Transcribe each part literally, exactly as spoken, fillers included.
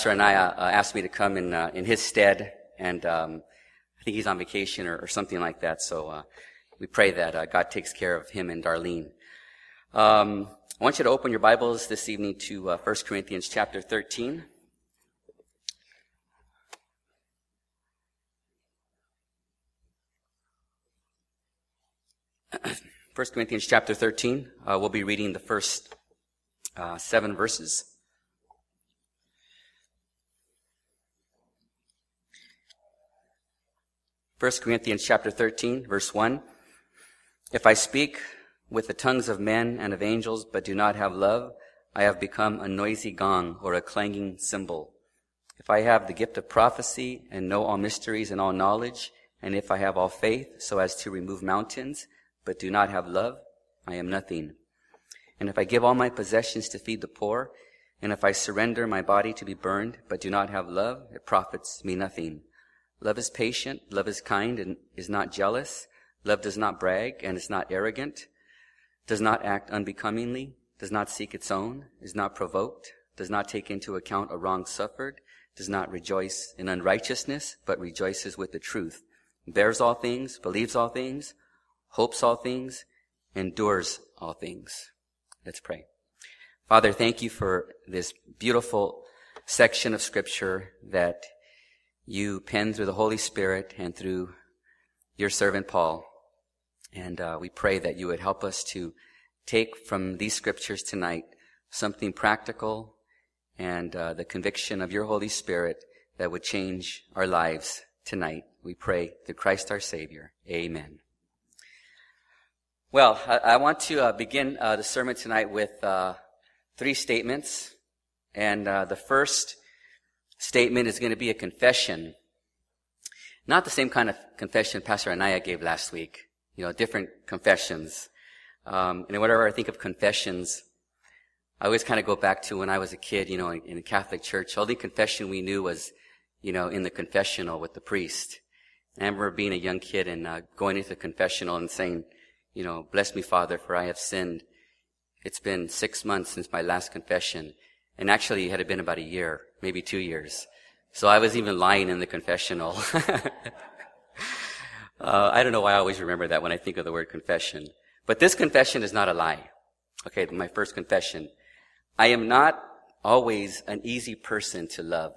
Pastor Anaya uh, asked me to come in uh, in his stead, and um, I think he's on vacation or, or something like that. So uh, we pray that uh, God takes care of him and Darlene. Um, I want you to open your Bibles this evening to uh, First Corinthians chapter thirteen. First Corinthians chapter thirteen. Uh, we'll be reading the first uh, seven verses. First Corinthians chapter thirteen, verse one. If I speak with the tongues of men and of angels, but do not have love, I have become a noisy gong or a clanging cymbal. If I have the gift of prophecy and know all mysteries and all knowledge, and if I have all faith so as to remove mountains, but do not have love, I am nothing. And if I give all my possessions to feed the poor, and if I surrender my body to be burned, but do not have love, it profits me nothing. Love is patient, love is kind, and is not jealous. Love does not brag, and is not arrogant, does not act unbecomingly, does not seek its own, is not provoked, does not take into account a wrong suffered, does not rejoice in unrighteousness, but rejoices with the truth, bears all things, believes all things, hopes all things, endures all things. Let's pray. Father, thank you for this beautiful section of Scripture that you penned through the Holy Spirit and through your servant Paul. And uh, we pray that you would help us to take from these Scriptures tonight something practical and uh, the conviction of your Holy Spirit that would change our lives tonight. We pray through Christ our Savior. Amen. Well, I, I want to uh, begin uh, the sermon tonight with uh, three statements. And uh, the first statement is going to be a confession. Not the same kind of confession Pastor Anaya gave last week. You know, different confessions. Um, and whenever I think of confessions, I always kind of go back to when I was a kid, you know, in, in the Catholic Church. The only confession we knew was, you know, in the confessional with the priest. And I remember being a young kid and uh, going into the confessional and saying, you know, bless me, Father, for I have sinned. It's been six months since my last confession. And actually, it had been about a year, maybe two years. So I was even lying in the confessional. uh, I don't know why I always remember that when I think of the word confession. But this confession is not a lie. Okay, my first confession. I am not always an easy person to love.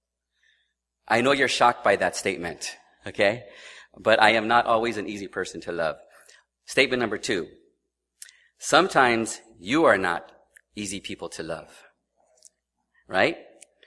I know you're shocked by that statement, okay? But I am not always an easy person to love. Statement number two. Sometimes you are not easy people to love. Right?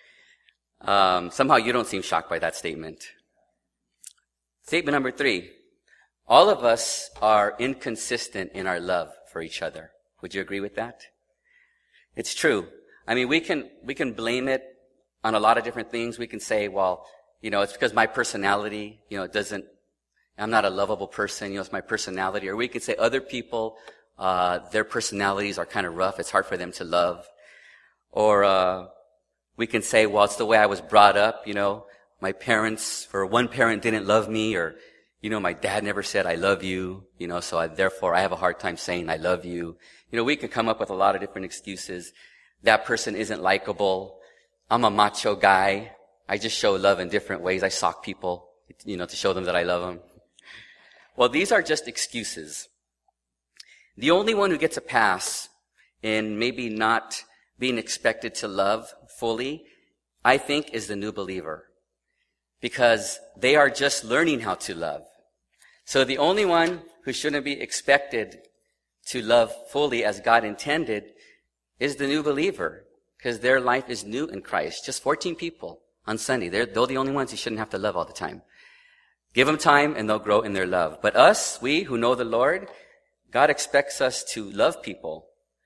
Um, somehow you don't seem shocked by that statement. Statement number three. All of us are inconsistent in our love for each other. Would you agree with that? It's true. I mean, we can, we can blame it on a lot of different things. We can say, well, you know, it's because my personality, you know, it doesn't, I'm not a lovable person, you know, it's my personality. Or we could say other people, uh, their personalities are kind of rough. It's hard for them to love. Or, uh, we can say, well, it's the way I was brought up, you know. My parents, or one parent didn't love me, or, you know, my dad never said, I love you, you know, so I, therefore I have a hard time saying I love you. You know, we could come up with a lot of different excuses. That person isn't likable. I'm a macho guy. I just show love in different ways. I sock people, you know, to show them that I love them. Well, these are just excuses. The only one who gets a pass in maybe not being expected to love fully, I think, is the new believer. Because they are just learning how to love. So the only one who shouldn't be expected to love fully as God intended is the new believer. Because their life is new in Christ. Just fourteen people on Sunday. They're, they're the only ones who shouldn't have to love all the time. Give them time and they'll grow in their love. But us, we who know the Lord, God expects us to love people.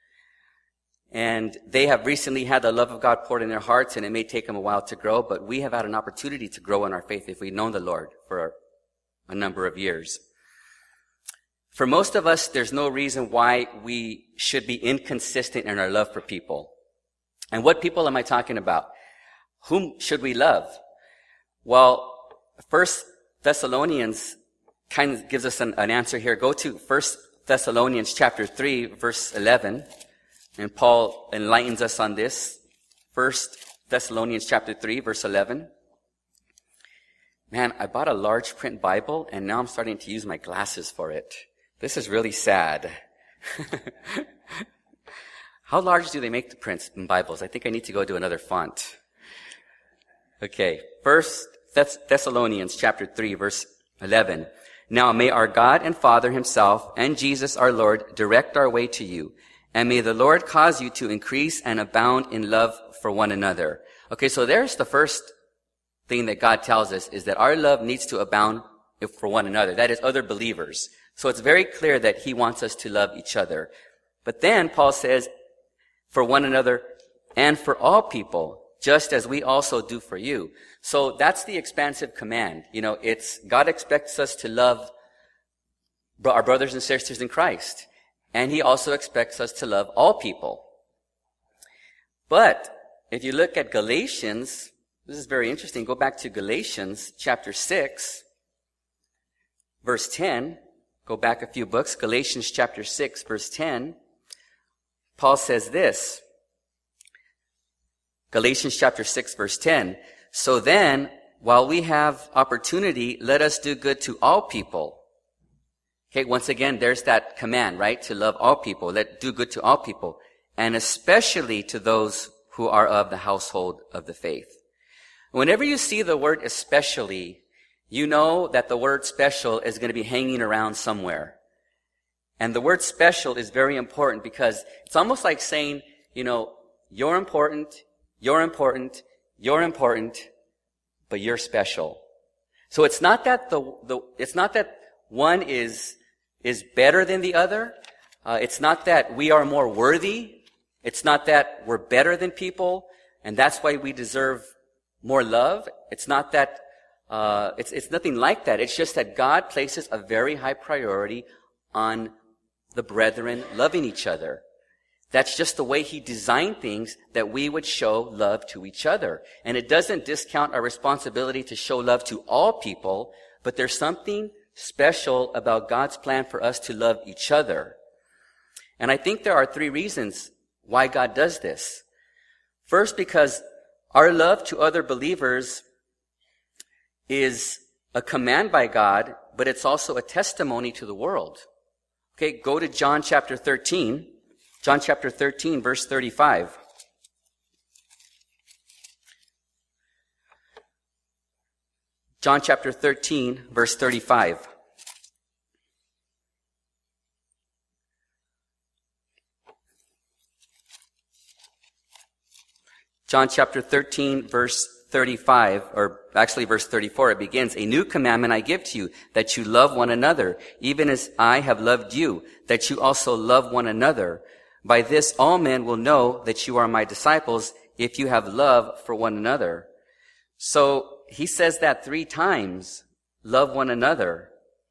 And they have recently had the love of God poured in their hearts, and it may take them a while to grow, but we have had an opportunity to grow in our faith if we've known the Lord for a number of years. For most of us, there's no reason why we should be inconsistent in our love for people. And what people am I talking about? Whom should we love? Well, First Thessalonians kind of gives us an, an answer here. Go to First Thessalonians chapter three, verse eleven. And Paul enlightens us on this. First Thessalonians chapter three, verse eleven. Man, I bought a large print Bible, and now I'm starting to use my glasses for it. This is really sad. How large do they make the prints in Bibles? I think I need to go to another font. Okay, First Thess- Thessalonians chapter three, verse eleven. Now may our God and Father himself and Jesus our Lord direct our way to you, and may the Lord cause you to increase and abound in love for one another. Okay, so there's the first thing that God tells us, is that our love needs to abound for one another. That is, other believers. So it's very clear that he wants us to love each other. But then Paul says, for one another and for all people, just as we also do for you. So that's the expansive command. You know, it's, God expects us to love our brothers and sisters in Christ. And he also expects us to love all people. But if you look at Galatians, this is very interesting. Go back to Galatians chapter six, verse ten. Go back a few books. Galatians chapter six, verse ten. Paul says this. Galatians chapter six, verse ten. So then, while we have opportunity, let us do good to all people. Okay, once again, there's that command, right? To love all people. Let do good to all people. And especially to those who are of the household of the faith. Whenever you see the word especially, you know that the word special is going to be hanging around somewhere. And the word special is very important because it's almost like saying, you know, you're important, you're important, you're important, but you're special. So it's not that the, the it's not that one is is better than the other. Uh, it's not that we are more worthy. It's not that we're better than people, and that's why we deserve more love. It's not that, uh, it's, it's nothing like that. It's just that God places a very high priority on the brethren loving each other. That's just the way he designed things, that we would show love to each other. And it doesn't discount our responsibility to show love to all people, but there's something special about God's plan for us to love each other. And I think there are three reasons why God does this. First, because our love to other believers is a command by God, but it's also a testimony to the world. Okay, go to John chapter thirteen. John chapter thirteen, verse thirty-five. John chapter thirteen, verse thirty-five. John chapter thirteen, verse thirty-five, or actually verse thirty-four, it begins, "A new commandment I give to you, that you love one another, even as I have loved you, that you also love one another. By this all men will know that you are my disciples, if you have love for one another." So he says that three times, love one another.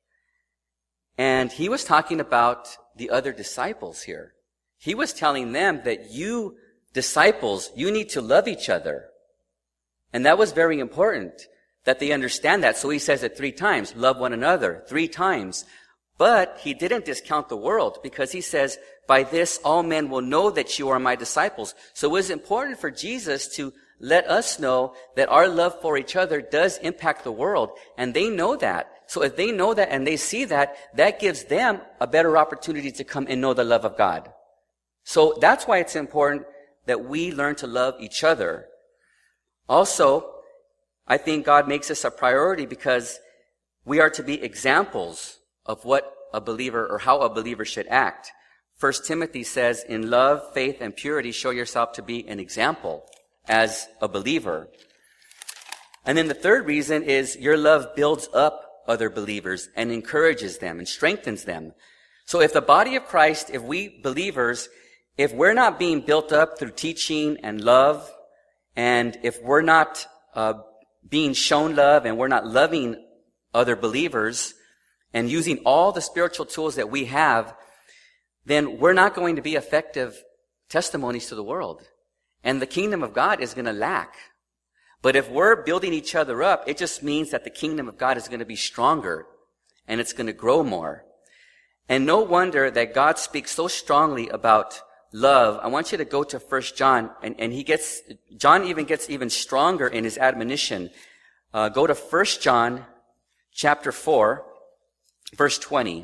And he was talking about the other disciples here. He was telling them that you disciples, you need to love each other. And that was very important, that they understand that. So he says it three times, love one another, three times. But he didn't discount the world, because he says, by this all men will know that you are my disciples. So it was important for Jesus to let us know that our love for each other does impact the world. And they know that. So if they know that and they see that, that gives them a better opportunity to come and know the love of God. So that's why it's important that we learn to love each other. Also, I think God makes this a priority because we are to be examples of what a believer, or how a believer should act. First Timothy says, in love, faith, and purity, show yourself to be an example as a believer. And then the third reason is your love builds up other believers and encourages them and strengthens them. So if the body of Christ, if we believers, if we're not being built up through teaching and love, and if we're not uh, being shown love, and we're not loving other believers and using all the spiritual tools that we have, then we're not going to be effective testimonies to the world. And the kingdom of God is going to lack. But if we're building each other up, it just means that the kingdom of God is going to be stronger and it's going to grow more. And no wonder that God speaks so strongly about love, I want you to go to First John, and, and he gets, John even gets even stronger in his admonition. Uh, go to First John chapter four, verse twenty.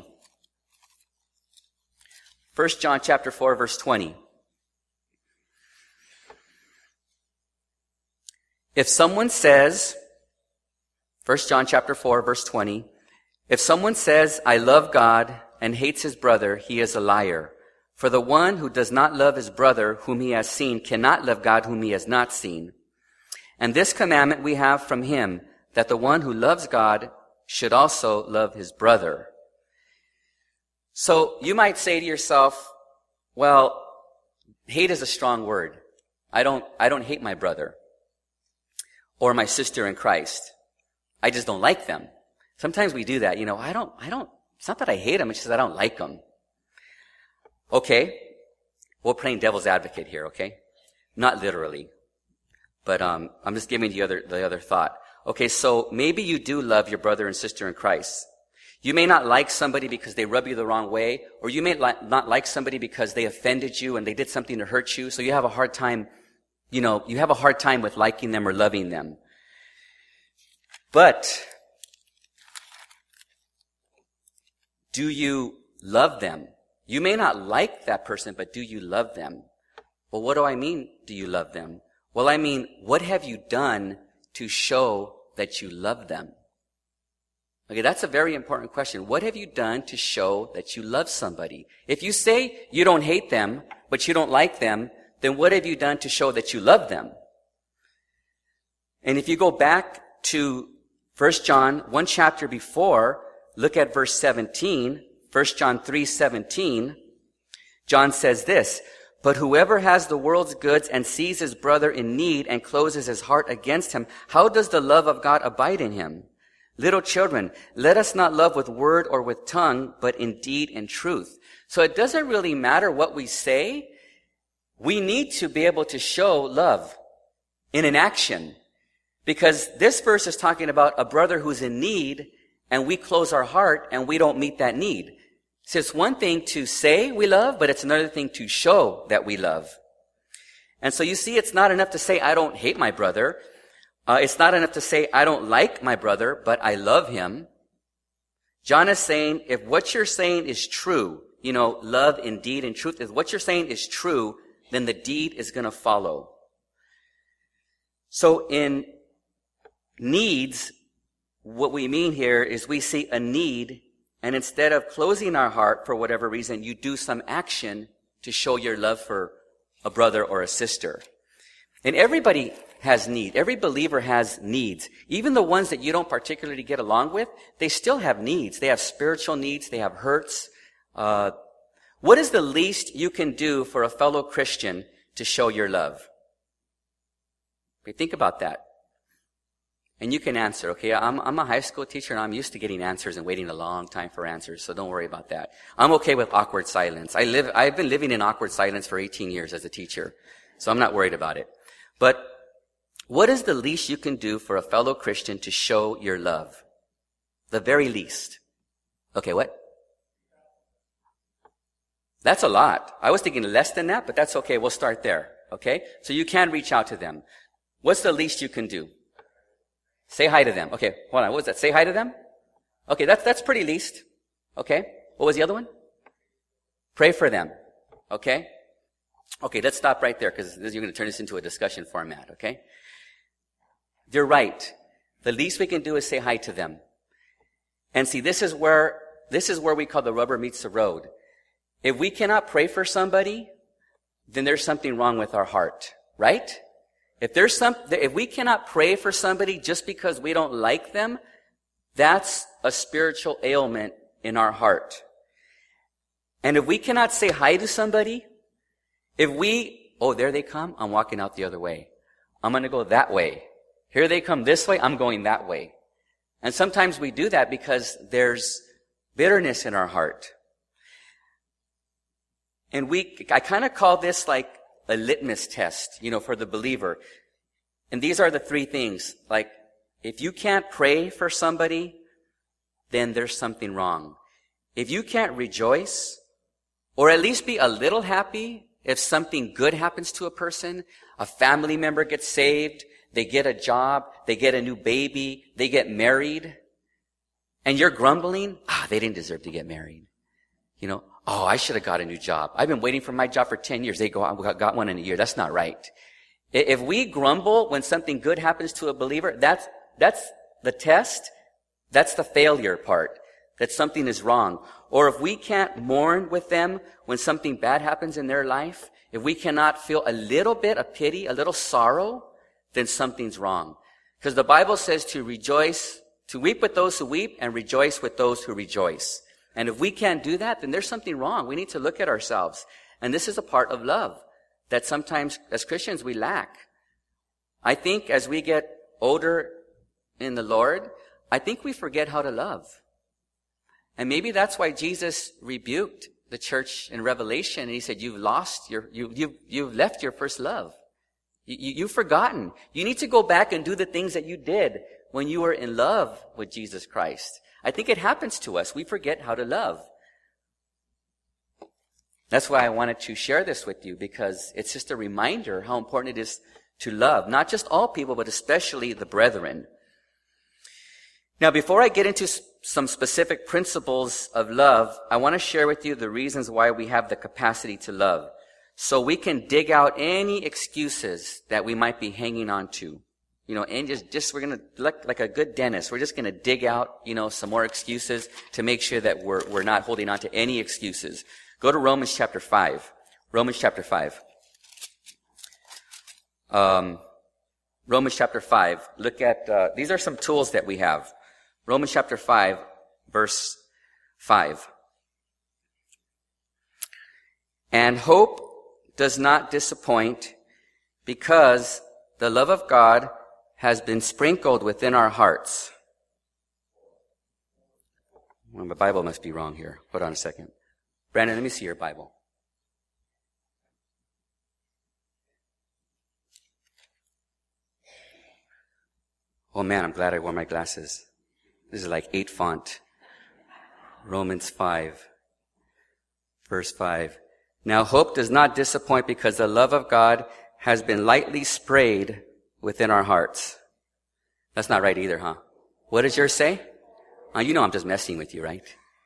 First John chapter four, verse twenty. If someone says, First John chapter four, verse twenty, if someone says, I love God and hates his brother, he is a liar. For the one who does not love his brother whom he has seen cannot love God whom he has not seen. And this commandment we have from him, that the one who loves God should also love his brother. So you might say to yourself, well, hate is a strong word. I don't, I don't hate my brother or my sister in Christ. I just don't like them. Sometimes we do that. You know, I don't, I don't, it's not that I hate them, it's just that I don't like them. Okay. We're playing devil's advocate here, okay? Not literally. But, um, I'm just giving the other, the other thought. Okay, so maybe you do love your brother and sister in Christ. You may not like somebody because they rub you the wrong way, or you may li- not like somebody because they offended you and they did something to hurt you, so you have a hard time, you know, you have a hard time with liking them or loving them. But, do you love them? You may not like that person, but do you love them? Well, what do I mean, do you love them? Well, I mean, what have you done to show that you love them? Okay, that's a very important question. What have you done to show that you love somebody? If you say you don't hate them, but you don't like them, then what have you done to show that you love them? And if you go back to First John, one chapter before, look at verse seventeen, First John three seventeen, John says this, but whoever has the world's goods and sees his brother in need and closes his heart against him, how does the love of God abide in him? Little children, let us not love with word or with tongue, but in deed and truth. So it doesn't really matter what we say. We need to be able to show love in an action. Because this verse is talking about a brother who's in need, and we close our heart and we don't meet that need. So it's one thing to say we love, but it's another thing to show that we love. And so you see, it's not enough to say, I don't hate my brother. Uh, it's not enough to say, I don't like my brother, but I love him. John is saying, if what you're saying is true, you know, love in deed and truth, if what you're saying is true, then the deed is going to follow. So in needs, what we mean here is we see a need, and instead of closing our heart for whatever reason, you do some action to show your love for a brother or a sister. And everybody has need. Every believer has needs. Even the ones that you don't particularly get along with, they still have needs. They have spiritual needs. They have hurts. Uh, what is the least you can do for a fellow Christian to show your love? Okay, think about that. And you can answer, okay? I'm, I'm a high school teacher and I'm used to getting answers and waiting a long time for answers, so don't worry about that. I'm okay with awkward silence. I live, I've been living in awkward silence for eighteen years as a teacher, so I'm not worried about it. But what is the least you can do for a fellow Christian to show your love? The very least. Okay, what? That's a lot. I was thinking less than that, but that's okay. We'll start there, okay? So you can reach out to them. What's the least you can do? Say hi to them. Okay, hold on. What was that? Say hi to them? Okay, that's, that's pretty least. Okay. What was the other one? Pray for them. Okay. Okay, let's stop right there because you're going to turn this into a discussion format. Okay. You're right. The least we can do is say hi to them. And see, this is where, this is where we call the rubber meets the road. If we cannot pray for somebody, then there's something wrong with our heart. Right? If there's some, if we cannot pray for somebody just because we don't like them, that's a spiritual ailment in our heart. And if we cannot say hi to somebody, if we, oh, there they come, I'm walking out the other way. I'm going to go that way. Here they come this way, I'm going that way. And sometimes we do that because there's bitterness in our heart. And we, I kind of call this like a litmus test, you know, for the believer. And these are the three things. Like, if you can't pray for somebody, then there's something wrong. If you can't rejoice, or at least be a little happy, if something good happens to a person, a family member gets saved, they get a job, they get a new baby, they get married, and you're grumbling, ah, they didn't deserve to get married. You know, oh, I should have got a new job. I've been waiting for my job for ten years. They go out, got one in a year. That's not right. If we grumble when something good happens to a believer, that's, that's the test. That's the failure part, that something is wrong. Or if we can't mourn with them when something bad happens in their life, if we cannot feel a little bit of pity, a little sorrow, then something's wrong. Because the Bible says to rejoice, to weep with those who weep and rejoice with those who rejoice. And if we can't do that, then there's something wrong. We need to look at ourselves. And this is a part of love that sometimes as Christians we lack. I think as we get older in the Lord, I think we forget how to love. And maybe that's why Jesus rebuked the church in Revelation, and he said, you've lost your, you, you've, you've left your first love. You, you, you've forgotten. You need to go back and do the things that you did when you were in love with Jesus Christ. I think it happens to us. We forget how to love. That's why I wanted to share this with you, because it's just a reminder how important it is to love, not just all people, but especially the brethren. Now, before I get into some specific principles of love, I want to share with you the reasons why we have the capacity to love, so we can dig out any excuses that we might be hanging on to. You know, and just, just we're going to, like, like a good dentist, we're just going to dig out, you know, some more excuses to make sure that we're, we're not holding on to any excuses. Go to Romans chapter five. Romans chapter five. Um, Romans chapter five. Look at, uh, these are some tools that we have. Romans chapter five, verse five. And hope does not disappoint, because the love of God has been sprinkled within our hearts. Well, my Bible must be wrong here. Hold on a second. Brandon, let me see your Bible. Oh man, I'm glad I wore my glasses. This is like eight font. Romans five, verse five. Now hope does not disappoint, because the love of God has been lightly sprayed within our hearts. That's not right either, huh? What does yours say? Oh, you know I'm just messing with you, right?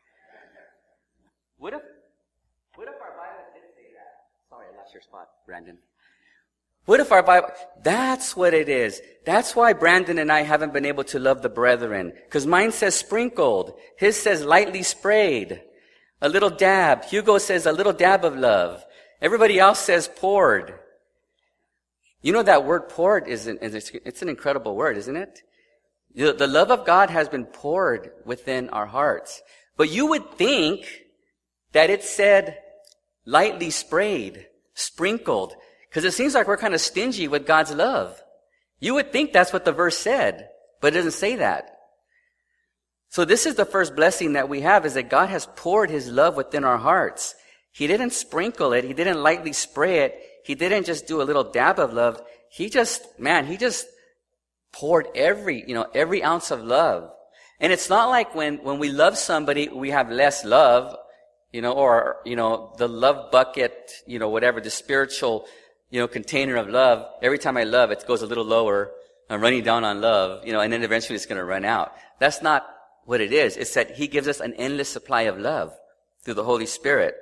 What if, what if our Bible did say that? Sorry, I lost your spot, Brandon. What if our Bible, that's what it is. That's why Brandon and I haven't been able to love the brethren. Because mine says sprinkled. His says lightly sprayed. A little dab. Hugo says a little dab of love. Everybody else says poured. You know that word poured is an, it's an incredible word, isn't it? The love of God has been poured within our hearts. But you would think that it said lightly sprayed, sprinkled, because it seems like we're kind of stingy with God's love. You would think that's what the verse said, but it doesn't say that. So this is the first blessing that we have, is that God has poured his love within our hearts. He didn't sprinkle it. He didn't lightly spray it. He didn't just do a little dab of love. He just, man, he just poured every, you know, every ounce of love. And it's not like when, when we love somebody, we have less love, you know, or, you know, the love bucket, you know, whatever, the spiritual, you know, container of love. Every time I love, it goes a little lower. I'm running down on love, you know, and then eventually it's going to run out. That's not what it is. It's that he gives us an endless supply of love through the Holy Spirit.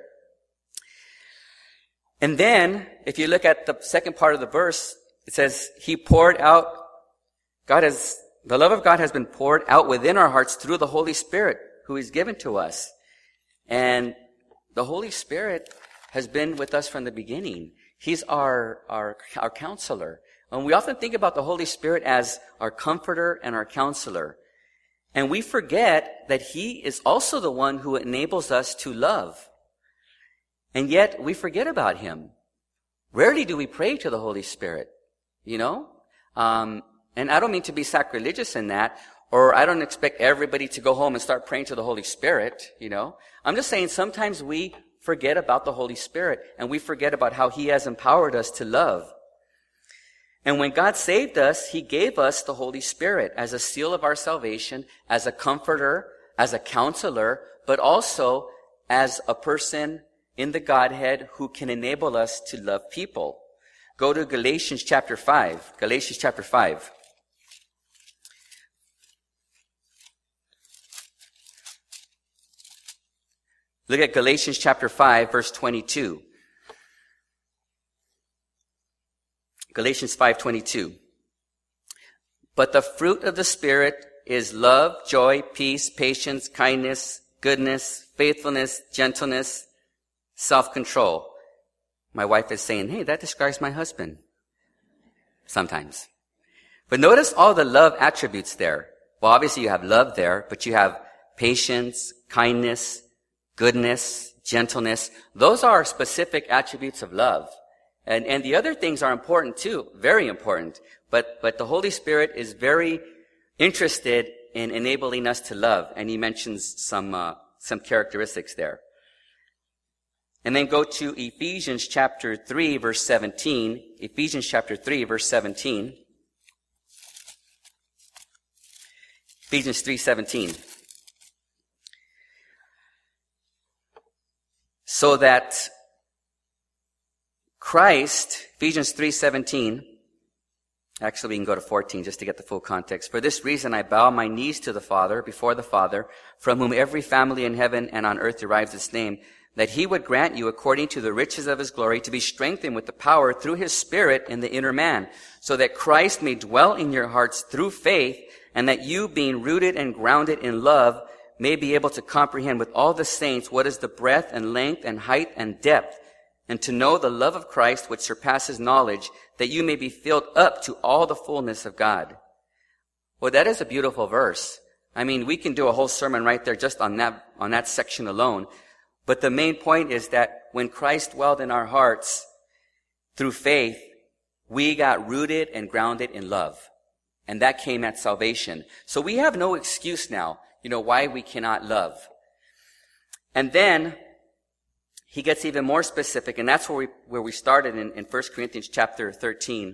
And then, if you look at the second part of the verse, it says, he poured out, God has, the love of God has been poured out within our hearts through the Holy Spirit, who is given to us. And the Holy Spirit has been with us from the beginning. He's our, our, our counselor. And we often think about the Holy Spirit as our comforter and our counselor. And we forget that he is also the one who enables us to love. And yet we forget about him. Rarely do we pray to the Holy Spirit, you know? Um, and I don't mean to be sacrilegious in that, or I don't expect everybody to go home and start praying to the Holy Spirit, you know? I'm just saying sometimes we forget about the Holy Spirit, and we forget about how he has empowered us to love. And when God saved us, he gave us the Holy Spirit as a seal of our salvation, as a comforter, as a counselor, but also as a person in the Godhead who can enable us to love people. Go to Galatians chapter five. Galatians chapter five. Look at Galatians chapter five, verse twenty-two. Galatians five twenty-two. But the fruit of the Spirit is love, joy, peace, patience, kindness, goodness, faithfulness, gentleness, self-control. My wife is saying, hey, that describes my husband. Sometimes. But notice all the love attributes there. Well, obviously you have love there, but you have patience, kindness, goodness, gentleness. Those are specific attributes of love. And, and the other things are important too, very important. But, but the Holy Spirit is very interested in enabling us to love. And he mentions some, uh, some characteristics there. And then go to Ephesians chapter three, verse seventeen. Ephesians chapter three, verse seventeen. Ephesians three seventeen. So that Christ, Ephesians three seventeen, actually we can go to fourteen just to get the full context. For this reason I bow my knees to the Father, before the Father, from whom every family in heaven and on earth derives its name, that he would grant you, according to the riches of his glory, to be strengthened with the power through his Spirit in the inner man, so that Christ may dwell in your hearts through faith, and that you, being rooted and grounded in love, may be able to comprehend with all the saints what is the breadth and length and height and depth, and to know the love of Christ which surpasses knowledge, that you may be filled up to all the fullness of God. Well, that is a beautiful verse. I mean, we can do a whole sermon right there just on that, on that section alone. But the main point is that when Christ dwelled in our hearts through faith, we got rooted and grounded in love. And that came at salvation. So we have no excuse now, you know, why we cannot love. And then he gets even more specific, and that's where we, where we started in, in First Corinthians chapter thirteen.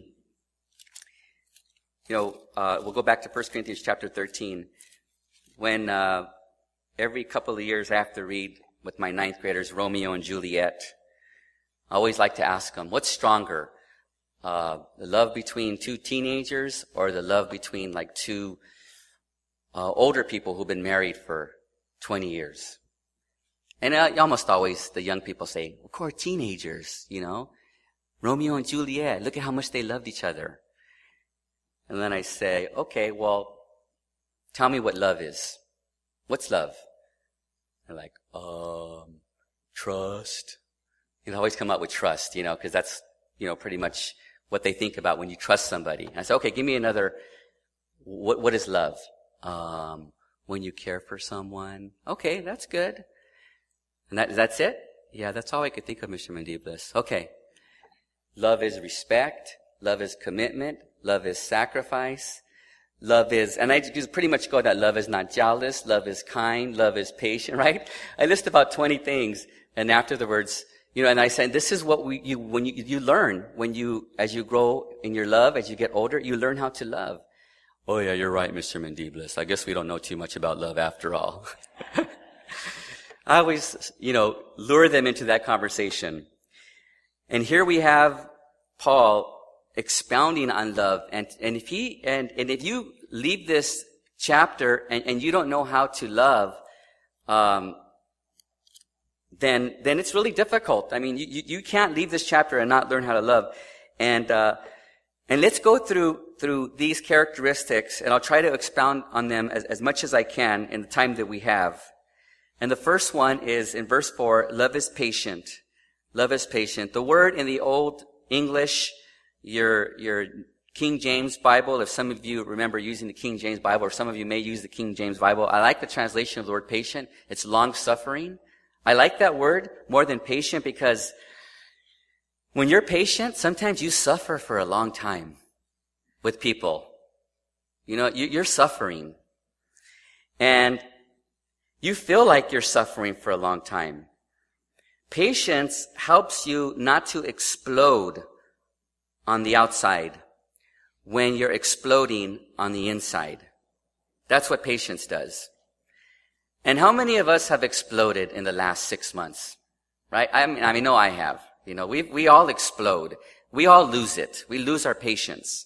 You know, uh, we'll go back to First Corinthians chapter thirteen. When, uh, every couple of years I have to read with my ninth graders, Romeo and Juliet. I always like to ask them, what's stronger? Uh, the love between two teenagers or the love between like two uh, older people who've been married for twenty years? And uh, almost always the young people say, of course, teenagers, you know. Romeo and Juliet, look at how much they loved each other. And then I say, okay, well, tell me what love is. What's love? They're like, um, trust. You always come up with trust, you know, because that's, you know, pretty much what they think about when you trust somebody. And I say, okay, give me another, what, what is love? Um, when you care for someone. Okay, that's good. And that, that's it? Yeah, that's all I could think of, Mister Mandiblis. Okay. Love is respect. Love is commitment. Love is sacrifice. Love is, and I just pretty much go that love is not jealous, love is kind, love is patient, right? I list about twenty things, and after the words, you know, and I said, this is what we, you, when you, you learn, when you, as you grow in your love, as you get older, you learn how to love. Oh yeah, you're right, Mister Mandiblis. I guess we don't know too much about love after all. I always, you know, lure them into that conversation. And here we have Paul expounding on love, and and if he and and if you leave this chapter and, and you don't know how to love, um, then then it's really difficult. I mean, you you can't leave this chapter and not learn how to love. And uh, and let's go through through these characteristics, and I'll try to expound on them as as much as I can in the time that we have. And the first one is in verse four: love is patient. Love is patient. The word in the Old English, Your, your King James Bible, if some of you remember using the King James Bible, or some of you may use the King James Bible, I like the translation of the word patient. It's long-suffering. I like that word more than patient because when you're patient, sometimes you suffer for a long time with people. You know, you, you're suffering. And you feel like you're suffering for a long time. Patience helps you not to explode on the outside when you're exploding on the inside. That's what patience does. And how many of us have exploded in the last six months? Right? I mean, I mean, no, I have. You know, we we all explode. We all lose it. We lose our patience.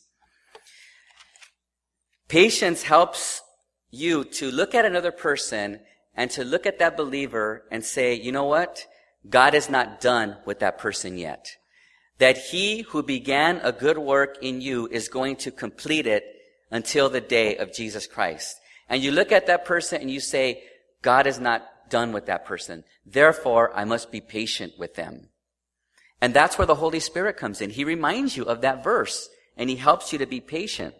Patience helps you to look at another person and to look at that believer and say, you know what? God is not done with that person yet. That he who began a good work in you is going to complete it until the day of Jesus Christ. And you look at that person and you say, God is not done with that person. Therefore, I must be patient with them. And that's where the Holy Spirit comes in. He reminds you of that verse and he helps you to be patient.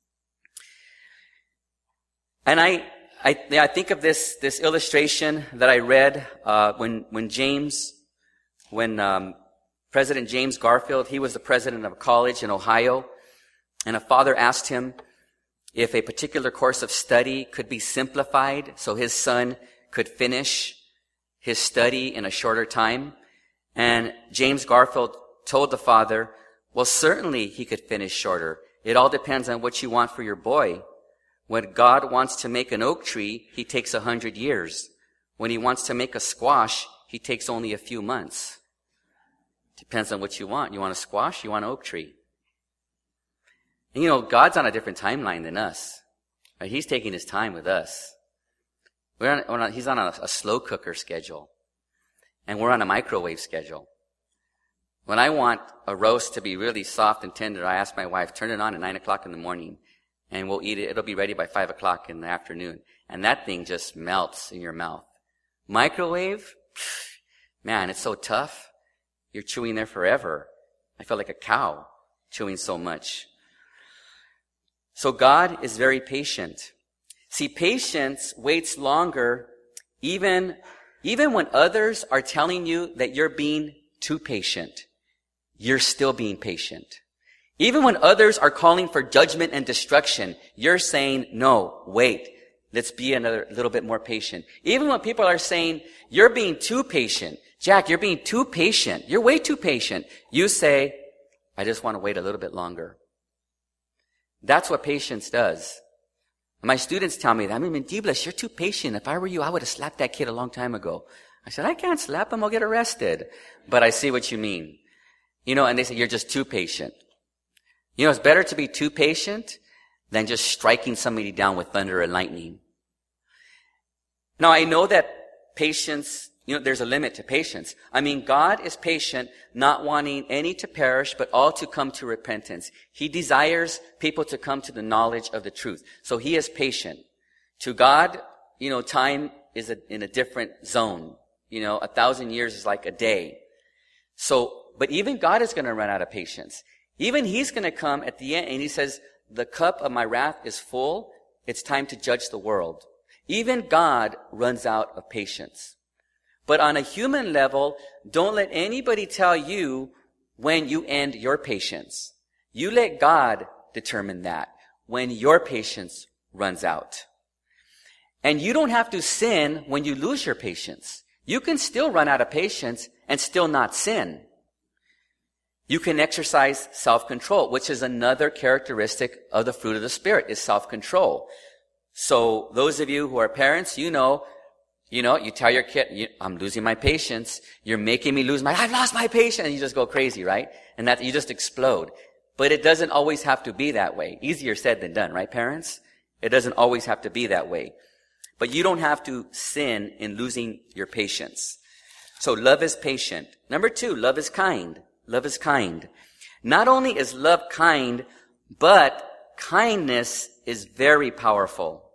And I, I, I think of this, this illustration that I read, uh, when, when James, when, um, President James Garfield, he was the president of a college in Ohio, and a father asked him if a particular course of study could be simplified so his son could finish his study in a shorter time. And James Garfield told the father, well, certainly he could finish shorter. It all depends on what you want for your boy. When God wants to make an oak tree, he takes a hundred years. When he wants to make a squash, he takes only a few months. Depends on what you want. You want a squash? You want an oak tree? And you know, God's on a different timeline than us. Right? He's taking his time with us. We're on, we're on, he's on a, a slow cooker schedule. And we're on a microwave schedule. When I want a roast to be really soft and tender, I ask my wife, turn it on at nine o'clock in the morning. And we'll eat it. It'll be ready by five o'clock in the afternoon. And that thing just melts in your mouth. Microwave? Man, it's so tough. You're chewing there forever. I feel like a cow chewing so much. So God is very patient. See, patience waits longer even, even when others are telling you that you're being too patient. You're still being patient. Even when others are calling for judgment and destruction, you're saying, no, wait, let's be another little bit more patient. Even when people are saying, you're being too patient, Jack, you're being too patient, you're way too patient, you say, I just want to wait a little bit longer. That's what patience does. My students tell me that, I mean, Diblas, you're too patient. If I were you, I would have slapped that kid a long time ago. I said, I can't slap him, I'll get arrested. But I see what you mean. You know, and they say, you're just too patient. You know, it's better to be too patient than just striking somebody down with thunder and lightning. Now, I know that patience, you know, there's a limit to patience. I mean, God is patient, not wanting any to perish, but all to come to repentance. He desires people to come to the knowledge of the truth. So he is patient. To God, you know, time is a, in a different zone. You know, a thousand years is like a day. So, but even God is going to run out of patience. Even he's going to come at the end and he says, the cup of my wrath is full. It's time to judge the world. Even God runs out of patience. But on a human level, don't let anybody tell you when you end your patience. You let God determine that, when your patience runs out. And you don't have to sin when you lose your patience. You can still run out of patience and still not sin. You can exercise self-control, which is another characteristic of the fruit of the Spirit, is self-control. So those of you who are parents, you know, you know, you tell your kid, you, I'm losing my patience. You're making me lose my, I've lost my patience. And you just go crazy, right? And that, you just explode. But it doesn't always have to be that way. Easier said than done, right, parents? It doesn't always have to be that way. But you don't have to sin in losing your patience. So love is patient. Number two, love is kind. Love is kind. Not only is love kind, but kindness is very powerful.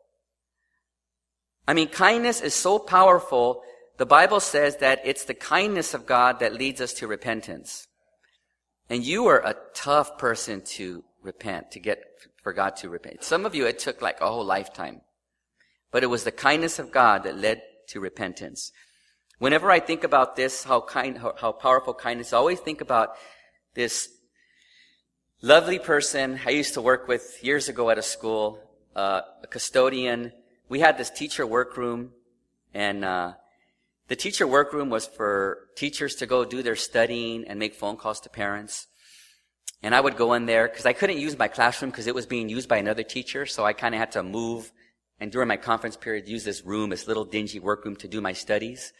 I mean, kindness is so powerful, the Bible says that it's the kindness of God that leads us to repentance. And you are a tough person to repent, to get for God to repent. Some of you, it took like a whole lifetime. But it was the kindness of God that led to repentance. Whenever I think about this, how kind, how, how powerful kindness, I always think about this lovely person I used to work with years ago at a school, uh, a custodian. We had this teacher workroom, and uh, the teacher workroom was for teachers to go do their studying and make phone calls to parents. And I would go in there because I couldn't use my classroom because it was being used by another teacher, so I kind of had to move and during my conference period use this room, this little dingy workroom to do my studies.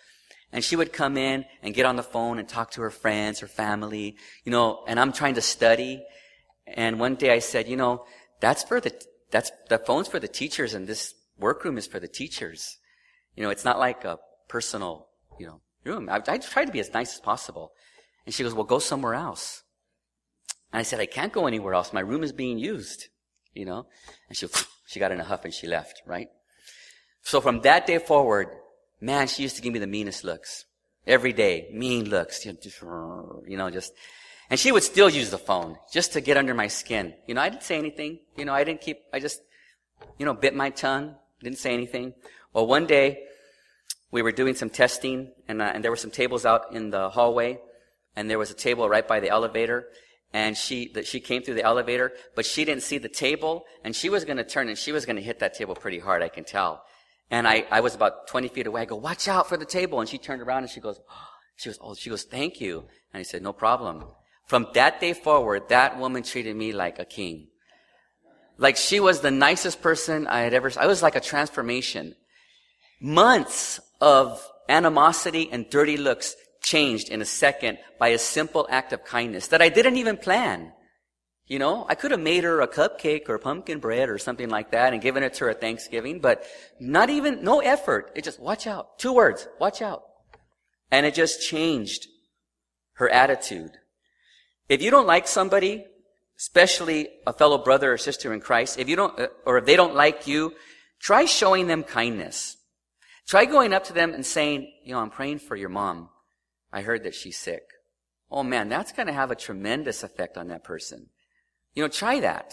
And she would come in and get on the phone and talk to her friends, her family, you know, and I'm trying to study. And one day I said, you know, that's for the, that's, the phone's for the teachers and this workroom is for the teachers. You know, it's not like a personal, you know, room. I, I try to be as nice as possible. And she goes, well, go somewhere else. And I said, I can't go anywhere else. My room is being used, you know. And she, she got in a huff and she left, right? So from that day forward, man, she used to give me the meanest looks. Every day, mean looks, you know, just, you know, just, and she would still use the phone just to get under my skin. You know, I didn't say anything. You know, I didn't keep, I just, you know, bit my tongue, didn't say anything. Well, one day, we were doing some testing, and, uh, and there were some tables out in the hallway, and there was a table right by the elevator, and she, that she came through the elevator, but she didn't see the table, and she was gonna turn, and she was gonna hit that table pretty hard, I can tell. And I, I was about twenty feet away. I go, watch out for the table. And she turned around and she goes, oh, she goes, oh, she goes, thank you. And I said, no problem. From that day forward, that woman treated me like a king. Like she was the nicest person I had ever, I was like a transformation. Months of animosity and dirty looks changed in a second by a simple act of kindness that I didn't even plan. You know, I could have made her a cupcake or pumpkin bread or something like that and given it to her at Thanksgiving, but not even, no effort. It just, watch out. Two words, watch out. And it just changed her attitude. If you don't like somebody, especially a fellow brother or sister in Christ, if you don't, or if they don't like you, try showing them kindness. Try going up to them and saying, you know, I'm praying for your mom. I heard that she's sick. Oh man, that's going to have a tremendous effect on that person. You know, try that.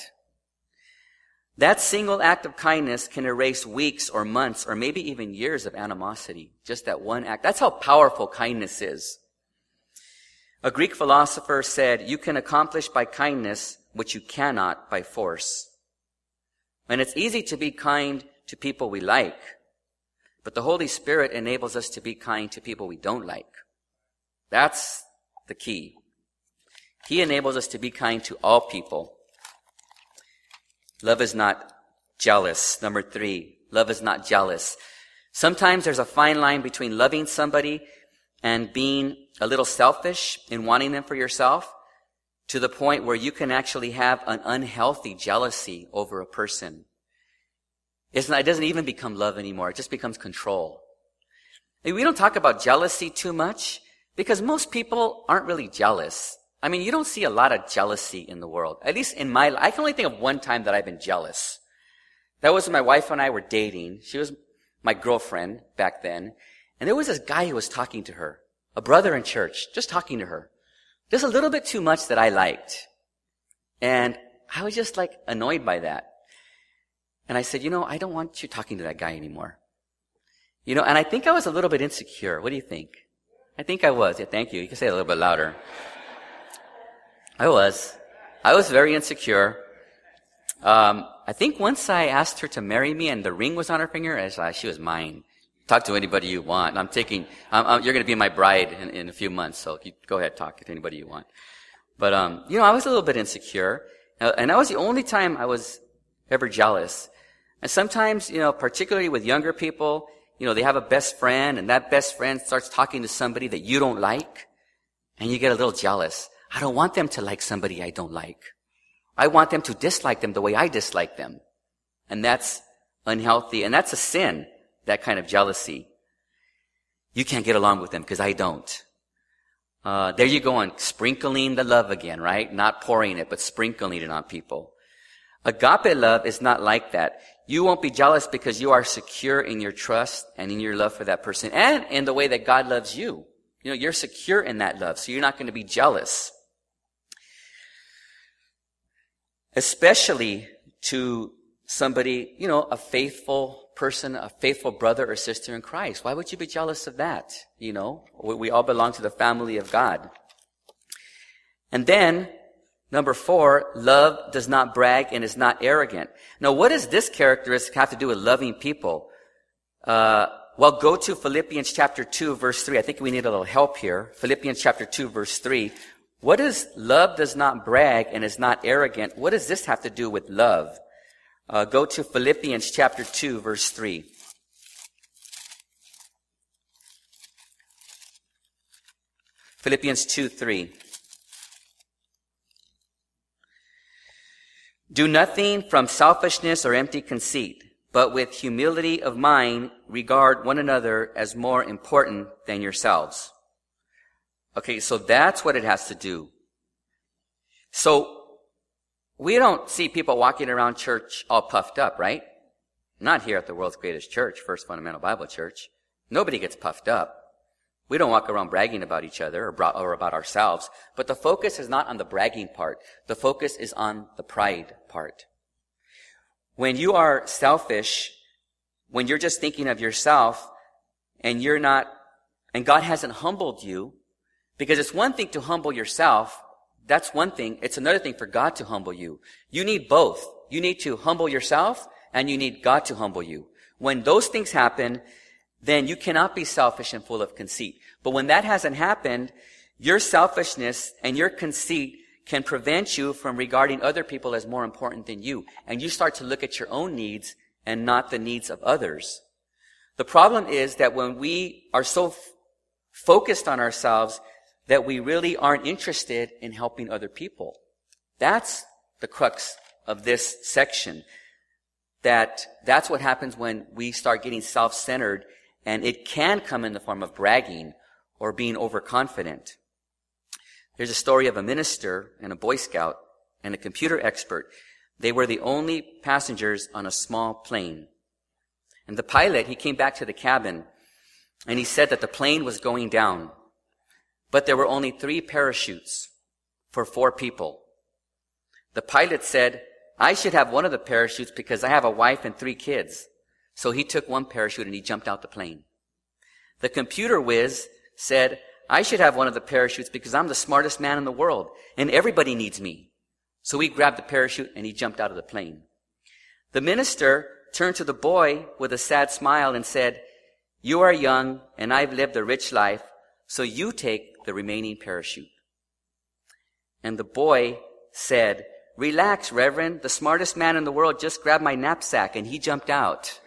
That single act of kindness can erase weeks or months or maybe even years of animosity. Just that one act. That's how powerful kindness is. A Greek philosopher said, you can accomplish by kindness what you cannot by force. And it's easy to be kind to people we like, but the Holy Spirit enables us to be kind to people we don't like. That's the key. He enables us to be kind to all people. Love is not jealous. Number three, love is not jealous. Sometimes there's a fine line between loving somebody and being a little selfish in wanting them for yourself to the point where you can actually have an unhealthy jealousy over a person. It's not, it doesn't even become love anymore. It just becomes control. And we don't talk about jealousy too much because most people aren't really jealous. I mean, you don't see a lot of jealousy in the world. At least in my life. I can only think of one time that I've been jealous. That was when my wife and I were dating. She was my girlfriend back then. And there was this guy who was talking to her. A brother in church, just talking to her. Just a little bit too much that I liked. And I was just like annoyed by that. And I said, you know, I don't want you talking to that guy anymore. You know, and I think I was a little bit insecure. What do you think? I think I was. Yeah, thank you. You can say it a little bit louder. I was. I was very insecure. Um, I think once I asked her to marry me and the ring was on her finger, I was like, she was mine. Talk to anybody you want. I'm taking, um, um, you're going to be my bride in, in a few months, so you go ahead, talk to anybody you want. But, um, you know, I was a little bit insecure. Uh, and that was the only time I was ever jealous. And sometimes, you know, particularly with younger people, you know, they have a best friend and that best friend starts talking to somebody that you don't like and you get a little jealous. I don't want them to like somebody I don't like. I want them to dislike them the way I dislike them. And that's unhealthy. And that's a sin, that kind of jealousy. You can't get along with them because I don't. Uh, there you go on sprinkling the love again, right? Not pouring it, but sprinkling it on people. Agape love is not like that. You won't be jealous because you are secure in your trust and in your love for that person and in the way that God loves you. You know, you're secure in that love, so you're not going to be jealous. Especially to somebody, you know, a faithful person, a faithful brother or sister in Christ. Why would you be jealous of that? You know, we all belong to the family of God. And then, number four, love does not brag and is not arrogant. Now, what does this characteristic have to do with loving people? Uh, well, go to Philippians chapter two, verse three. I think we need a little help here. Philippians chapter two, verse three. What is love does not brag and is not arrogant? What does this have to do with love? Uh, go to Philippians chapter two, verse three. Philippians two three. Do nothing from selfishness or empty conceit, but with humility of mind regard one another as more important than yourselves. Okay, so that's what it has to do. So, we don't see people walking around church all puffed up, right? Not here at the world's greatest church, First Fundamental Bible Church. Nobody gets puffed up. We don't walk around bragging about each other or, bra- or about ourselves. But the focus is not on the bragging part. The focus is on the pride part. When you are selfish, when you're just thinking of yourself and you're not, and God hasn't humbled you, because it's one thing to humble yourself. That's one thing. It's another thing for God to humble you. You need both. You need to humble yourself and you need God to humble you. When those things happen, then you cannot be selfish and full of conceit. But when that hasn't happened, your selfishness and your conceit can prevent you from regarding other people as more important than you. And you start to look at your own needs and not the needs of others. The problem is that when we are so f- focused on ourselves that we really aren't interested in helping other people. That's the crux of this section. That that's what happens when we start getting self-centered, and it can come in the form of bragging or being overconfident. There's a story of a minister and a Boy Scout and a computer expert. They were the only passengers on a small plane. And the pilot, he came back to the cabin, and he said that the plane was going down. But there were only three parachutes for four people. The pilot said, I should have one of the parachutes because I have a wife and three kids. So he took one parachute and he jumped out the plane. The computer whiz said, I should have one of the parachutes because I'm the smartest man in the world and everybody needs me. So he grabbed the parachute and he jumped out of the plane. The minister turned to the boy with a sad smile and said, you are young and I've lived a rich life, so you take the remaining parachute. And the boy said, relax, Reverend. The smartest man in the world just grabbed my knapsack and he jumped out.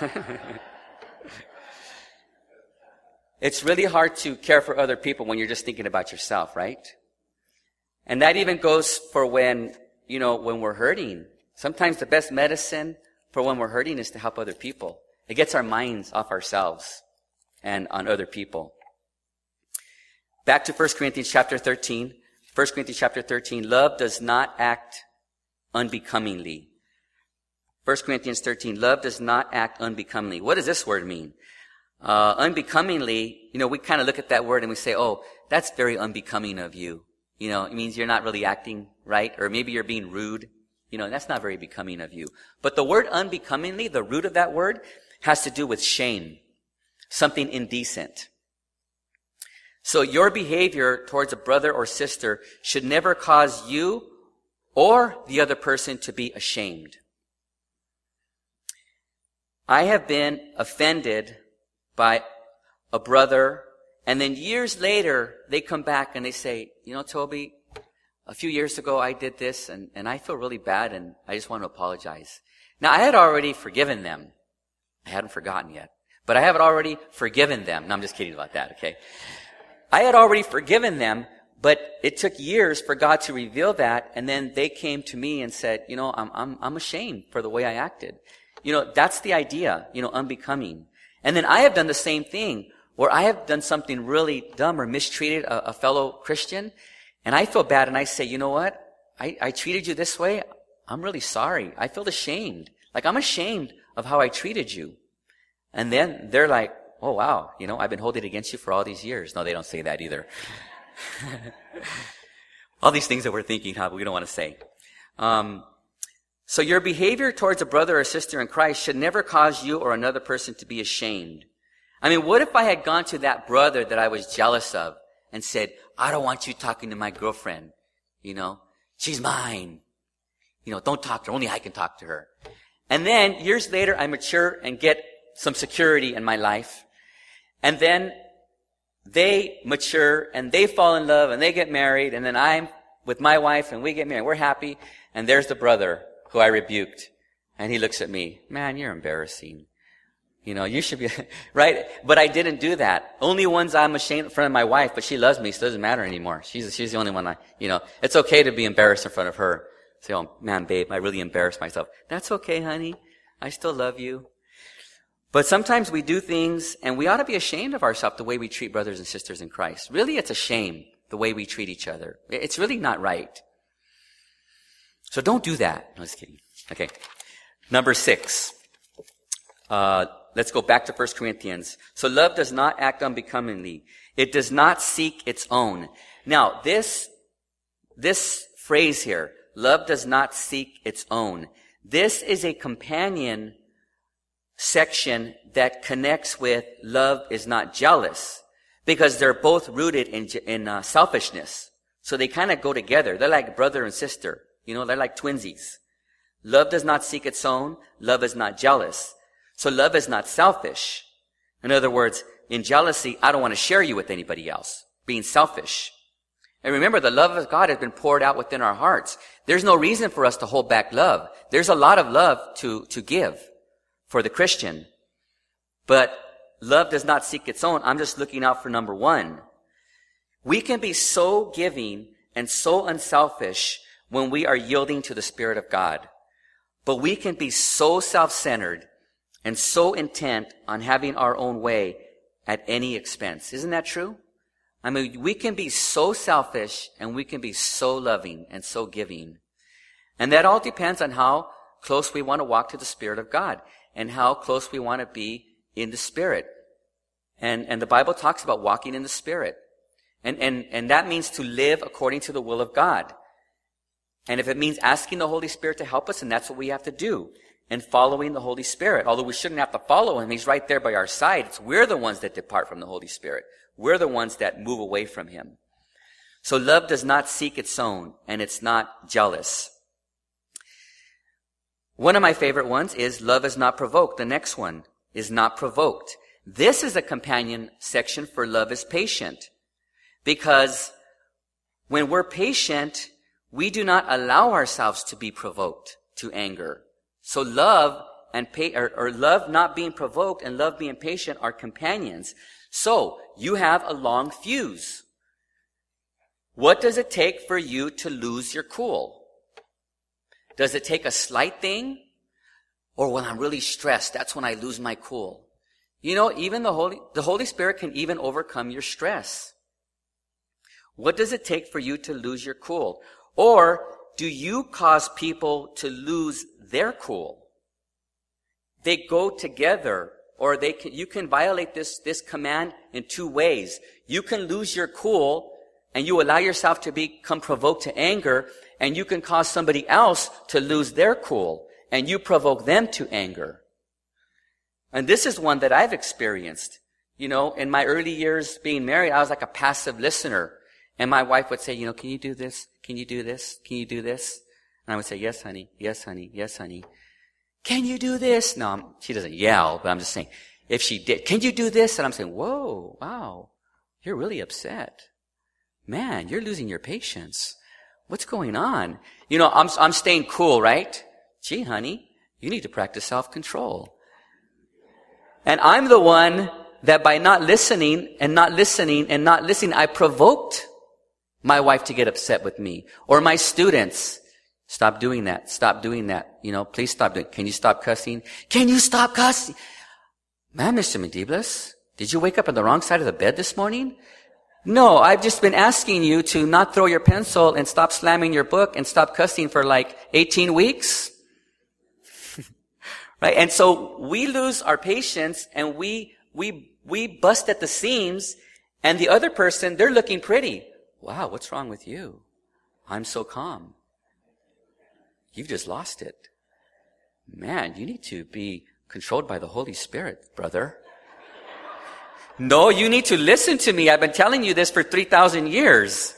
It's really hard to care for other people when you're just thinking about yourself, right? And that even goes for when, you know, when we're hurting. Sometimes the best medicine for when we're hurting is to help other people. It gets our minds off ourselves and on other people. Back to First Corinthians chapter thirteen. First Corinthians chapter thirteen. Love does not act unbecomingly. First Corinthians thirteen. Love does not act unbecomingly. What does this word mean? Uh, unbecomingly, you know, we kind of look at that word and we say, oh, that's very unbecoming of you. You know, it means you're not really acting right, or maybe you're being rude. You know, that's not very becoming of you. But the word unbecomingly, the root of that word, has to do with shame. Something indecent. So your behavior towards a brother or sister should never cause you or the other person to be ashamed. I have been offended by a brother, and then years later, they come back and they say, you know, Toby, a few years ago I did this, and, and I feel really bad, and I just want to apologize. Now, I had already forgiven them. I hadn't forgotten yet. But I have already forgiven them. No, I'm just kidding about that, okay? I had already forgiven them, but it took years for God to reveal that, and then they came to me and said, you know, I'm, I'm, I'm ashamed for the way I acted. You know, that's the idea, you know, unbecoming. And then I have done the same thing, where I have done something really dumb or mistreated a, a fellow Christian, and I feel bad, and I say, you know what? I, I treated you this way. I'm really sorry. I feel ashamed. Like, I'm ashamed of how I treated you. And then they're like, oh, wow, you know, I've been holding it against you for all these years. No, they don't say that either. All these things that we're thinking, huh, but we don't want to say. Um, so your behavior towards a brother or sister in Christ should never cause you or another person to be ashamed. I mean, what if I had gone to that brother that I was jealous of and said, I don't want you talking to my girlfriend. You know, she's mine. You know, don't talk to her. Only I can talk to her. And then years later, I mature and get some security in my life. And then they mature and they fall in love and they get married. And then I'm with my wife and we get married. We're happy. And there's the brother who I rebuked. And he looks at me, man, you're embarrassing. You know, you should be, right? But I didn't do that. Only ones I'm ashamed in front of my wife, but she loves me, so it doesn't matter anymore. She's, she's the only one I, you know, it's okay to be embarrassed in front of her. Say, oh man, babe, I really embarrassed myself. That's okay, honey. I still love you. But sometimes we do things and we ought to be ashamed of ourselves the way we treat brothers and sisters in Christ. Really, it's a shame the way we treat each other. It's really not right. So don't do that. No, just kidding. Okay. Number six. Uh, let's go back to First Corinthians. So love does not act unbecomingly. It does not seek its own. Now, this, this phrase here, love does not seek its own. This is a companion section that connects with love is not jealous, because they're both rooted in, in uh, selfishness. So they kind of go together. They're like brother and sister. You know, they're like twinsies. Love does not seek its own. Love is not jealous. So love is not selfish. In other words, in jealousy, I don't want to share you with anybody else. Being selfish. And remember, the love of God has been poured out within our hearts. There's no reason for us to hold back love. There's a lot of love to, to give for the Christian. But love does not seek its own. I'm just looking out for number one. We can be so giving and so unselfish when we are yielding to the Spirit of God. But we can be so self-centered and so intent on having our own way at any expense. Isn't that true? I mean, we can be so selfish and we can be so loving and so giving. And that all depends on how close we want to walk to the Spirit of God and how close we want to be in the Spirit. And, and the Bible talks about walking in the Spirit. And, and, and that means to live according to the will of God. And if it means asking the Holy Spirit to help us, then that's what we have to do. And following the Holy Spirit. Although we shouldn't have to follow Him. He's right there by our side. It's we're the ones that depart from the Holy Spirit. We're the ones that move away from Him. So love does not seek its own, and it's not jealous. One of my favorite ones is love is not provoked. The next one is not provoked. This is a companion section for love is patient. Because when we're patient, we do not allow ourselves to be provoked to anger. So love and pa- or, or love not being provoked and love being patient are companions. So you have a long fuse. What does it take for you to lose your cool? Does it take a slight thing? Or when I'm really stressed, that's when I lose my cool. You know, even the Holy, the Holy Spirit can even overcome your stress. What does it take for you to lose your cool? Or do you cause people to lose their cool? They go together, or they can, you can violate this, this command in two ways. You can lose your cool and you allow yourself to become provoked to anger, and you can cause somebody else to lose their cool and you provoke them to anger. And this is one that I've experienced. You know, in my early years being married, I was like a passive listener. And my wife would say, you know, can you do this? Can you do this? Can you do this? And I would say, yes, honey. Yes, honey. Yes, honey. Can you do this? No, I'm, she doesn't yell, but I'm just saying, if she did, can you do this? And I'm saying, whoa, wow, you're really upset. Man, you're losing your patience. What's going on? You know, I'm, I'm staying cool, right? Gee, honey, you need to practice self-control. And I'm the one that by not listening and not listening and not listening, I provoked my wife to get upset with me. Or my students. Stop doing that. Stop doing that. You know, please stop doing it. Can you stop cussing? Can you stop cussing? Man, Mister Mediblis, did you wake up on the wrong side of the bed this morning? No, I've just been asking you to not throw your pencil and stop slamming your book and stop cussing for like eighteen weeks. Right? And so we lose our patience and we, we, we bust at the seams, and the other person, they're looking pretty. Wow, what's wrong with you? I'm so calm. You've just lost it. Man, you need to be controlled by the Holy Spirit, brother. No, you need to listen to me. I've been telling you this for three thousand years.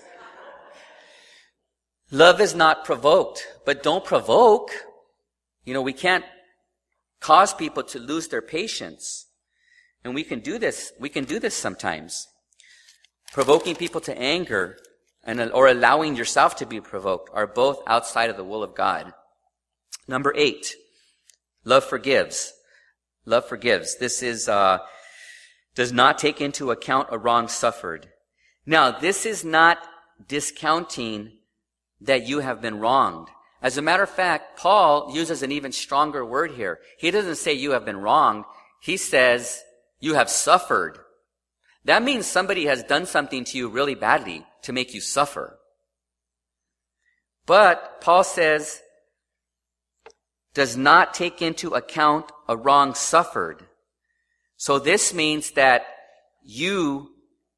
Love is not provoked, but don't provoke. You know, we can't cause people to lose their patience. And we can do this. We can do this sometimes. Provoking people to anger and or allowing yourself to be provoked are both outside of the will of God. Number eight, love forgives. Love forgives. This is, uh, does not take into account a wrong suffered. Now, this is not discounting that you have been wronged. As a matter of fact, Paul uses an even stronger word here. He doesn't say you have been wronged. He says you have suffered. That means somebody has done something to you really badly to make you suffer. But Paul says, does not take into account a wrong suffered. So this means that you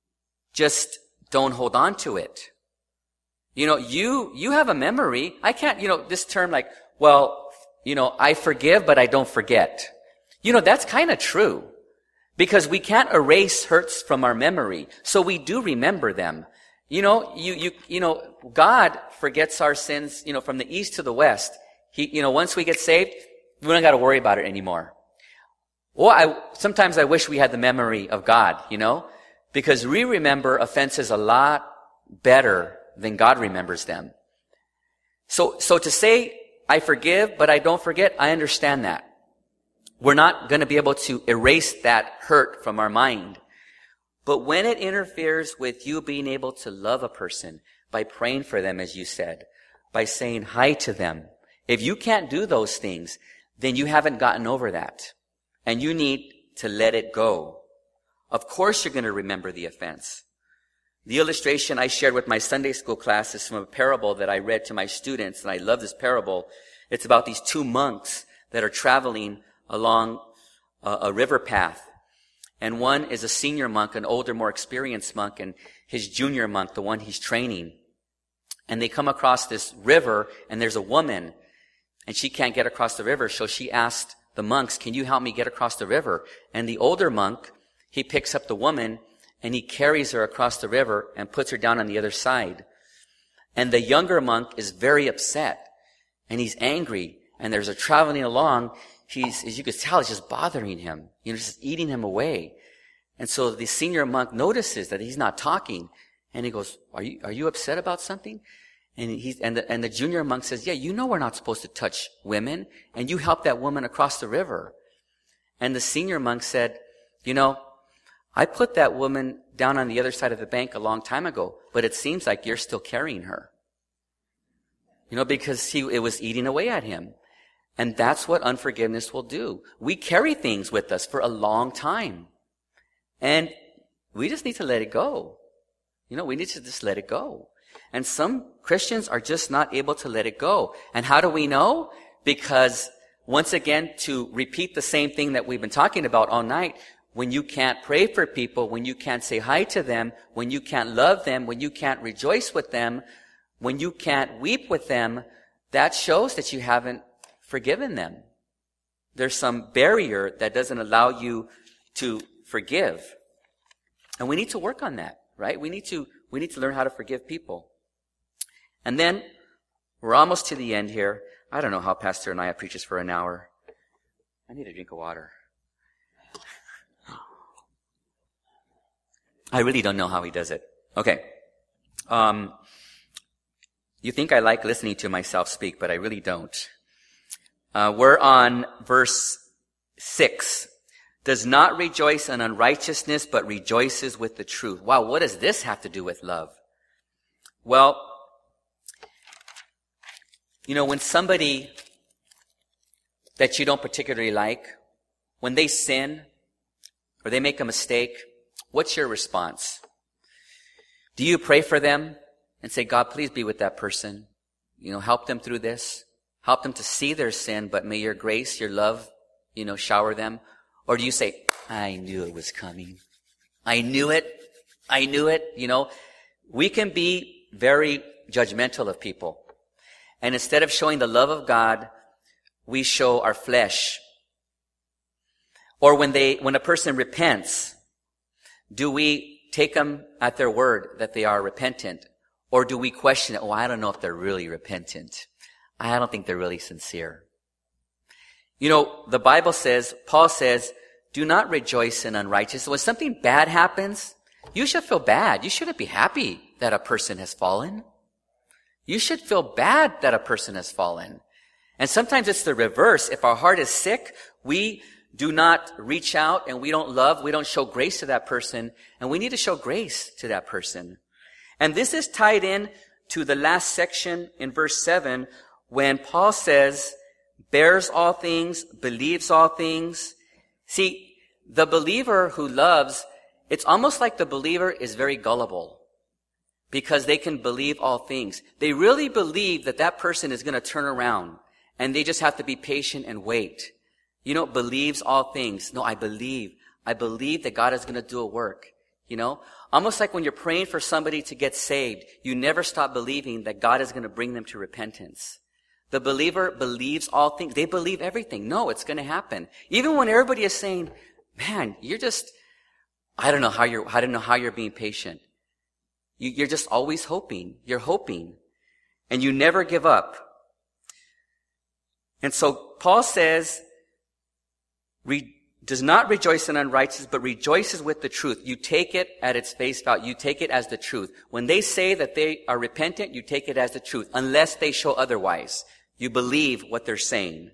just don't hold on to it. You know, you, you have a memory. I can't, you know, this term like, well, you know, I forgive, but I don't forget. You know, that's kind of true because we can't erase hurts from our memory. So we do remember them. You know, you, you, you know, God forgets our sins, you know, from the east to the west. He, you know, once we get saved, we don't got to worry about it anymore. Or I, sometimes I wish we had the memory of God, you know, because we remember offenses a lot better than God remembers them. So, so to say, I forgive, but I don't forget, I understand that. We're not going to be able to erase that hurt from our mind. But when it interferes with you being able to love a person by praying for them, as you said, by saying hi to them, if you can't do those things, then you haven't gotten over that. And you need to let it go. Of course you're going to remember the offense. The illustration I shared with my Sunday school class is from a parable that I read to my students, and I love this parable. It's about these two monks that are traveling along a, a river path. And one is a senior monk, an older, more experienced monk, and his junior monk, the one he's training. And they come across this river, and there's a woman, and she can't get across the river, so she asked the monks, can you help me get across the river? And the older monk, he picks up the woman, and he carries her across the river and puts her down on the other side. And the younger monk is very upset, and he's angry, and there's a traveling along. He's, as you could tell, it's just bothering him, you know, just eating him away. And so the senior monk notices that he's not talking, and he goes, are you, are you upset about something? And he's, and the, and the junior monk says, yeah, you know we're not supposed to touch women, and you helped that woman across the river. And the senior monk said, you know, I put that woman down on the other side of the bank a long time ago, but it seems like you're still carrying her. You know, because he, it was eating away at him. And that's what unforgiveness will do. We carry things with us for a long time. And we just need to let it go. You know, we need to just let it go. And some Christians are just not able to let it go. And how do we know? Because, once again, to repeat the same thing that we've been talking about all night, when you can't pray for people, when you can't say hi to them, when you can't love them, when you can't rejoice with them, when you can't weep with them, that shows that you haven't forgiven them. There's some barrier that doesn't allow you to forgive. And we need to work on that, right? We need to, we need to learn how to forgive people. And then, we're almost to the end here. I don't know how Pastor Anaya preaches for an hour. I need a drink of water. I really don't know how he does it. Okay. Um, you think I like listening to myself speak, but I really don't. Uh, we're on verse six. Does not rejoice in unrighteousness, but rejoices with the truth. Wow, what does this have to do with love? Well, you know, when somebody that you don't particularly like, when they sin or they make a mistake, what's your response? Do you pray for them and say, God, please be with that person? You know, help them through this. Help them to see their sin, but may your grace, your love, you know, shower them. Or do you say, I knew it was coming. I knew it. I knew it. You know, we can be very judgmental of people. And instead of showing the love of God, we show our flesh. Or when they, when a person repents, do we take them at their word that they are repentant? Or do we question it? Oh, I don't know if they're really repentant. I don't think they're really sincere. You know, the Bible says, Paul says, do not rejoice in unrighteousness. When something bad happens, you should feel bad. You shouldn't be happy that a person has fallen. You should feel bad that a person has fallen. And sometimes it's the reverse. If our heart is sick, we do not reach out and we don't love, we don't show grace to that person, and we need to show grace to that person. And this is tied in to the last section in verse seven when Paul says, bears all things, believes all things. See, the believer who loves, it's almost like the believer is very gullible because they can believe all things. They really believe that that person is going to turn around and they just have to be patient and wait. You know, believes all things. No, I believe. I believe that God is going to do a work. You know, almost like when you're praying for somebody to get saved, you never stop believing that God is going to bring them to repentance. The believer believes all things. They believe everything. No, it's going to happen. Even when everybody is saying, man, you're just, I don't know how you're, I don't know how you're being patient. You, you're just always hoping. You're hoping. And you never give up. And so Paul says, re, does not rejoice in unrighteousness, but rejoices with the truth. You take it at its face value. You take it as the truth. When they say that they are repentant, you take it as the truth, unless they show otherwise. You believe what they're saying.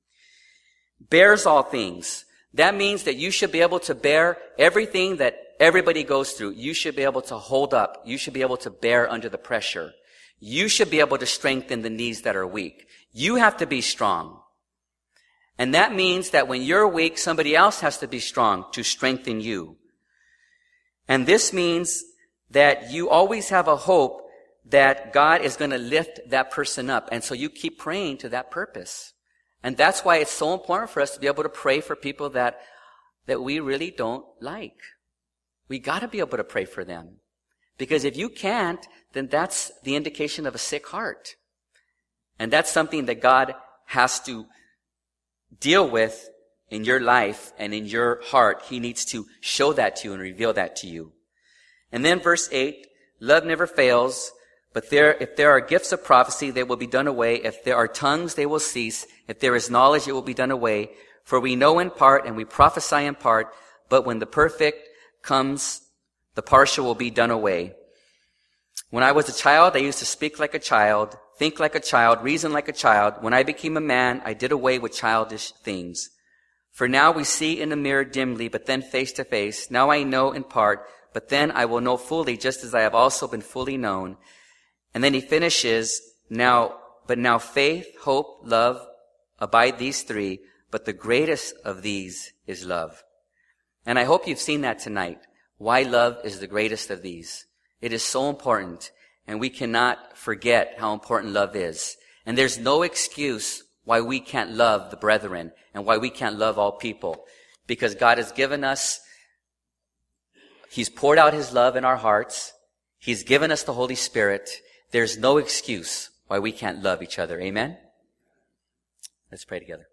Bears all things. That means that you should be able to bear everything that everybody goes through. You should be able to hold up. You should be able to bear under the pressure. You should be able to strengthen the knees that are weak. You have to be strong. And that means that when you're weak, somebody else has to be strong to strengthen you. And this means that you always have a hope that God is going to lift that person up. And so you keep praying to that purpose. And that's why it's so important for us to be able to pray for people that, that we really don't like. We got to be able to pray for them. Because if you can't, then that's the indication of a sick heart. And that's something that God has to deal with in your life and in your heart. He needs to show that to you and reveal that to you. And then verse eight, love never fails, but there, if there are gifts of prophecy, they will be done away. If there are tongues, they will cease. If there is knowledge, it will be done away. For we know in part and we prophesy in part, but when the perfect comes, the partial will be done away. When I was a child, I used to speak like a child, think like a child, reason like a child. When I became a man, I did away with childish things. For now we see in a mirror dimly, but then face to face. Now I know in part, but then I will know fully, just as I have also been fully known. And then he finishes, now, but now faith, hope, love, abide these three, but the greatest of these is love. And I hope you've seen that tonight. Why love is the greatest of these. It is so important, and we cannot forget how important love is. And there's no excuse why we can't love the brethren and why we can't love all people. Because God has given us, He's poured out His love in our hearts. He's given us the Holy Spirit. There's no excuse why we can't love each other. Amen? Let's pray together.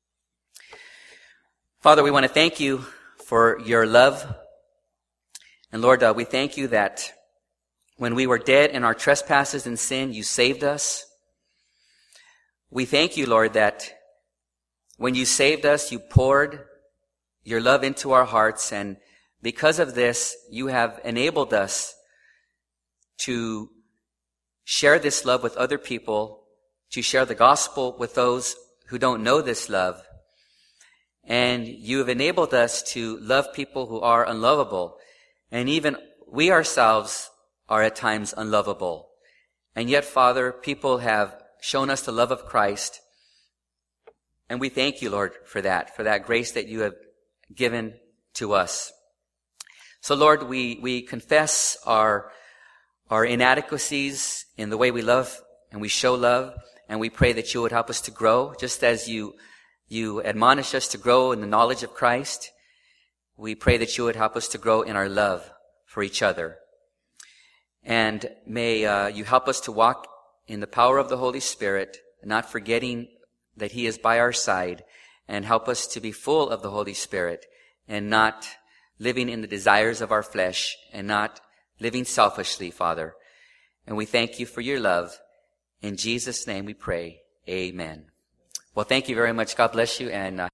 Father, we want to thank you for your love. And Lord, uh, we thank you that when we were dead in our trespasses and sin, you saved us. We thank you, Lord, that when you saved us, you poured your love into our hearts. And because of this, you have enabled us to share this love with other people, to share the gospel with those who don't know this love. And you have enabled us to love people who are unlovable. And even we ourselves are at times unlovable. And yet, Father, people have shown us the love of Christ. And we thank you, Lord, for that, for that grace that you have given to us. So, Lord, we, we confess our, our inadequacies in the way we love and we show love. And we pray that you would help us to grow, just as you, you admonish us to grow in the knowledge of Christ. We pray that you would help us to grow in our love for each other. And may uh, you help us to walk in the power of the Holy Spirit, not forgetting that He is by our side, and help us to be full of the Holy Spirit and not living in the desires of our flesh and not living selfishly, Father. And we thank you for your love. In Jesus' name we pray. Amen. Well, thank you very much. God bless you. And uh